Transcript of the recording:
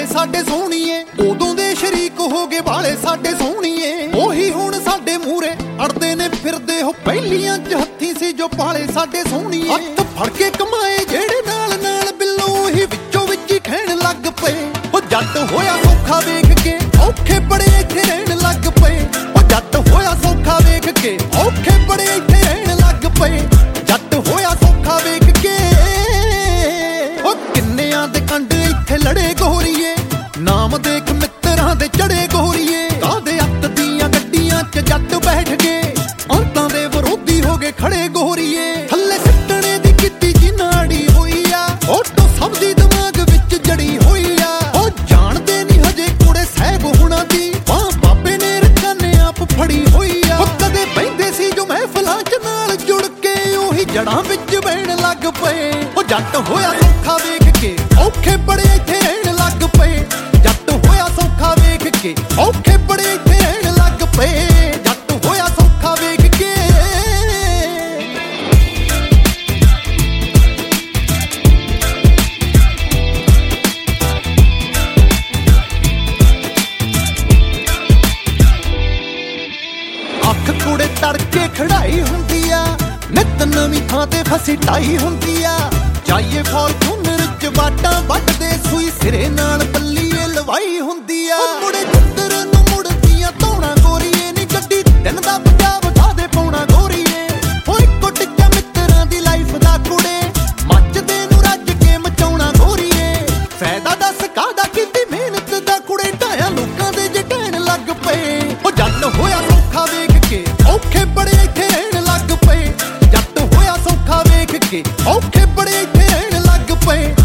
ਵਾਲੇ ਸਾਡੇ ਸੋਹਣੀਏ, ਉਦੋਂ ਦੇ ਸ਼ਰੀਕ ਹੋ ਗਏ ਵਾਲੇ ਸਾਡੇ ਸੋਹਣੀਏ। ਉਹੀ ਹੁਣ ਸਾਡੇ ਮੂਹਰੇ ਅੜਦੇ ਨੇ ਫਿਰਦੇ, ਹੋ ਪਹਿਲੀਆਂ ਚ ਹੱਥੀ ਸੀ ਜੋ ਪਾਲੇ ਸਾਡੇ ਸੋਹਣੀਏ। ਹੱਥ ਫੜ ਕੇ ਕਮਾਏ ਜਿਹੜੇ ਨਾਲ ਨਾਲ ਬਿੱਲੋ, ਉਹੀ ਵਿੱਚੋਂ ਵਿੱਚ ਹੀ ਖੈਣ ਲੱਗ ਪਏ। ਉਹ ਜੱਟ ਹੋਇਆ ਸੌਖਾ ਵੇਖ ਕੇ ਔਖੇ ਬੜੇ ਇੱਥੇ ਰਹਿਣ ਲੱਗ ਪਏ। ਉਹ ਜੱਟ ਹੋਇਆ ਸੌਖਾ ਵੇਖ ਕੇ ਔਖੇ ਬੜੇ ਇੱਥੇ ਰਹਿਣ ਲੱਗ ਪਏ। ਜੱਟ ਹੋਇਆ ਸੌਖਾ ਵੇਖ ਕੇ ਉਹ ਕਿੰਨਿਆਂ ਦੇ ਕੰਡ ਇੱਥੇ ਲੜੇ ਗੋਰੀਏ। ਨਾਮ ਦੇਖ ਮਿੱਤਰਾਂ ਦੇ ਚੜੇ ਗੋਰੀਏ। ਕਾਹਦੇ ਅੱਤ ਦੀਆਂ ਗੱਡੀਆਂ ਚ ਜੱਟ ਬੈਠ ਗਏ, ਔਰਤਾਂ ਦੇ ਵਿਰੋਧੀ ਹੋ ਗਏ ਖੜੇ ਗੋਰੀਏ। ਥੱਲੇ ਸਿੱਟਣੇ ਦੀ ਕੀਤੀ ਜੀ ਨਾੜੀ ਹੋਈ ਆ, ਫੋਟੋ ਸਭ ਦੀ ਦਿਮਾਗ ਵਿੱਚ ਜੜੀ ਹੋਈ ਆ। ਉਹ ਜਾਣਦੇ ਨਹੀਂ ਹਜੇ ਕੁੜੇ ਸਾਹਿਬ ਹੁਣਾਂ ਦੀ, ਬਾਹ ਬਾਬੇ ਨੇ ਰੱਖਾਂ ਨੇ ਆਪ ਫੜੀ ਹੋਈ ਆ। ਉਹ ਕਦੇ ਬਹਿੰਦੇ ਸੀ ਜੋ ਮਹਿਫਲਾਂ ਚ ਨਾਲ ਜੁੜ ਕੇ, ਉਹੀ ਜੜਾਂ ਵਿੱਚ ਬਹਿਣ ਲੱਗ ਪਏ। ਉਹ ਜੱਟ ਹੋਇਆ ਸੌਖਾ ਵੇਖ ਕੇ ਔਖੇ ਬੜੇ ਇੱਥੇ ਰਹਿਣ ਲੱਗ ਪਏ। ਜੱਟ ਹੋਇਆ ਸੌਖਾ ਵੇਖ ਕੇ ਔਖੇ ਬੜੇ ਇੱਥੇ ਰਹਿਣ ਲੱਗ ਪਏ। ਜੱਟ ਹੋਇਆ ਸੌਖਾ ਵੇਖ ਕੇ। ਅੱਖ ਕੁੜੇ ਤੜਕੇ ਖੜਾਈ ਹੁੰਦੀ ਆ, ਨਿੱਤ ਨਵੀਂ ਥਾਂ ਤੇ ਫਸੀ ਢਾਈ ਹੁੰਦੀ ਆ। ਜਾਈਏ ਫੋਰਚੂਨਰ ਚ ਵਾਟਾਂ ਵੱਟਦੇ, ਸੂਈ ਸਿਰੇ ਨਾਲ ਪੱਲੀਏ ਲਵਾਈ ਹੁੰਦੀ ਆ। ਮੁੜੇ ਗੁੱਦਰ ਨੂੰ ਮੁੜਦੀਆਂ ਧੌਣਾ ਗੋਰੀਏ, ਨੀ ਗੱਡੀ ਦਿਨ ਦਾ ਪੰਜਾਬ ਠਾਦੇ ਪਾਉਣਾ ਗੋਰੀਏ। ਉਹ ਇੱਕੋ ਟਿੱਕਾ ਮਿੱਤਰਾਂ ਦੀ ਲਾਈਫ ਦਾ ਕੁੜੇ, ਮੱਚਦੇ ਨੂੰ ਰੱਜ ਕੇ ਮਚਾਉਣਾ ਗੋਰੀਏ। ਫਾਇਦਾ ਦੱਸ ਕਾਹਦਾ ਕੀਤੀ ਮਿਹਨਤ ਦਾ ਕੁੜੇ, ਢਾਇਆ ਲੋਕਾਂ ਦੇ ਜੇ ਕਹਿਣ ਲੱਗ ਪਏ। ਉਹ ਜੱਟ ਹੋਇਆ ਸੌਖਾ ਵੇਖ ਕੇ ਔਖੇ ਬੜੇ ਇੱਥੇ ਰਹਿਣ ਲੱਗ ਪਏ। ਜੱਟ ਹੋਇਆ ਸੌਖਾ ਵੇਖ ਕੇ ਔਖੇ ਬੜੇ ਇੱਥੇ ਰਹਿਣ ਲੱਗ ਪਏ।